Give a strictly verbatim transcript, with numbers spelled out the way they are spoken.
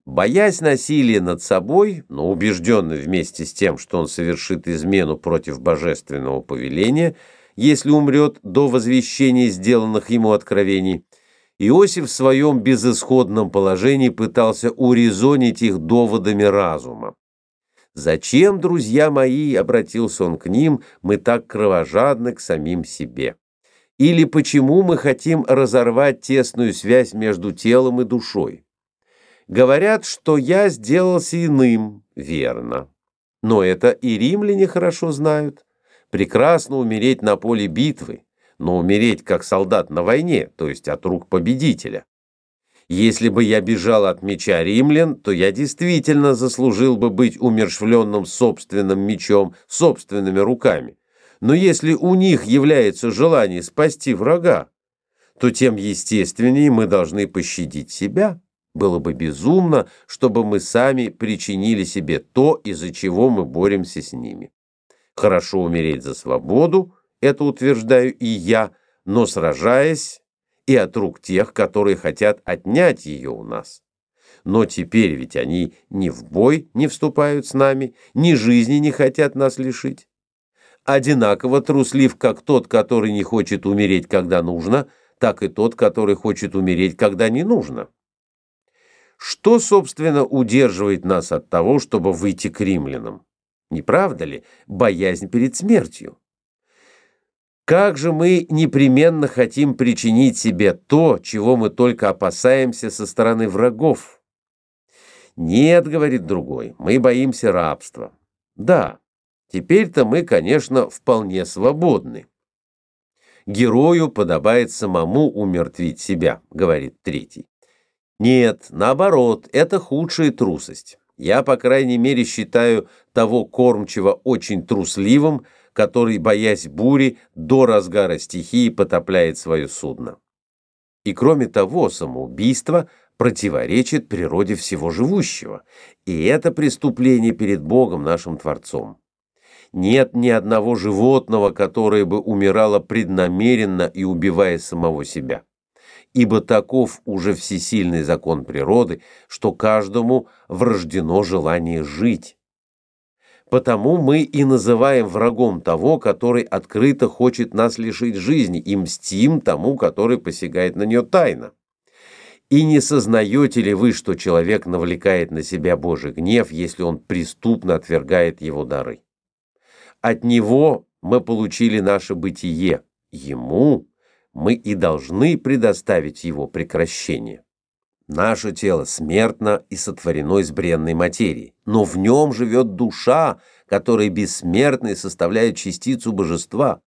Боясь насилия над собой, но убежденный вместе с тем, что он совершит измену против божественного повеления, если умрет до возвещения сделанных ему откровений, Иосиф в своем безысходном положении пытался урезонить их доводами разума. «Зачем, друзья мои, — обратился он к ним, — мы так кровожадны к самим себе? Или почему мы хотим разорвать тесную связь между телом и душой? Говорят, что я сделался иным, верно. Но это и римляне хорошо знают. Прекрасно умереть на поле битвы, но умереть как солдат на войне, то есть от рук победителя. Если бы я бежал от меча римлян, то я действительно заслужил бы быть умерщвленным собственным мечом, собственными руками. Но если у них является желание спасти врага, то тем естественнее мы должны пощадить себя. Было бы безумно, чтобы мы сами причинили себе то, из-за чего мы боремся с ними. Хорошо умереть за свободу, это утверждаю и я, но сражаясь и от рук тех, которые хотят отнять ее у нас. Но теперь ведь они ни в бой не вступают с нами, ни жизни не хотят нас лишить. Одинаково труслив как тот, который не хочет умереть, когда нужно, так и тот, который хочет умереть, когда не нужно. Что, собственно, удерживает нас от того, чтобы выйти к римлянам? Не правда ли? Боязнь перед смертью. Как же мы непременно хотим причинить себе то, чего мы только опасаемся со стороны врагов? Нет, говорит другой, мы боимся рабства. Да, теперь-то мы, конечно, вполне свободны. Герою подобает самому умертвить себя, говорит третий. Нет, наоборот, это худшая трусость. Я, по крайней мере, считаю того кормчего очень трусливым, который, боясь бури, до разгара стихии потопляет свое судно. И кроме того, самоубийство противоречит природе всего живущего, и это преступление перед Богом, нашим Творцом. Нет ни одного животного, которое бы умирало преднамеренно и убивая самого себя. Ибо таков уже всесильный закон природы, что каждому врождено желание жить. Потому мы и называем врагом того, который открыто хочет нас лишить жизни, и мстим тому, который посягает на нее тайно. И не сознаете ли вы, что человек навлекает на себя Божий гнев, если он преступно отвергает его дары? От него мы получили наше бытие, ему мы и должны предоставить его прекращение. Наше тело смертно и сотворено из бренной материи, но в нем живет душа, которая бессмертна и составляет частицу божества.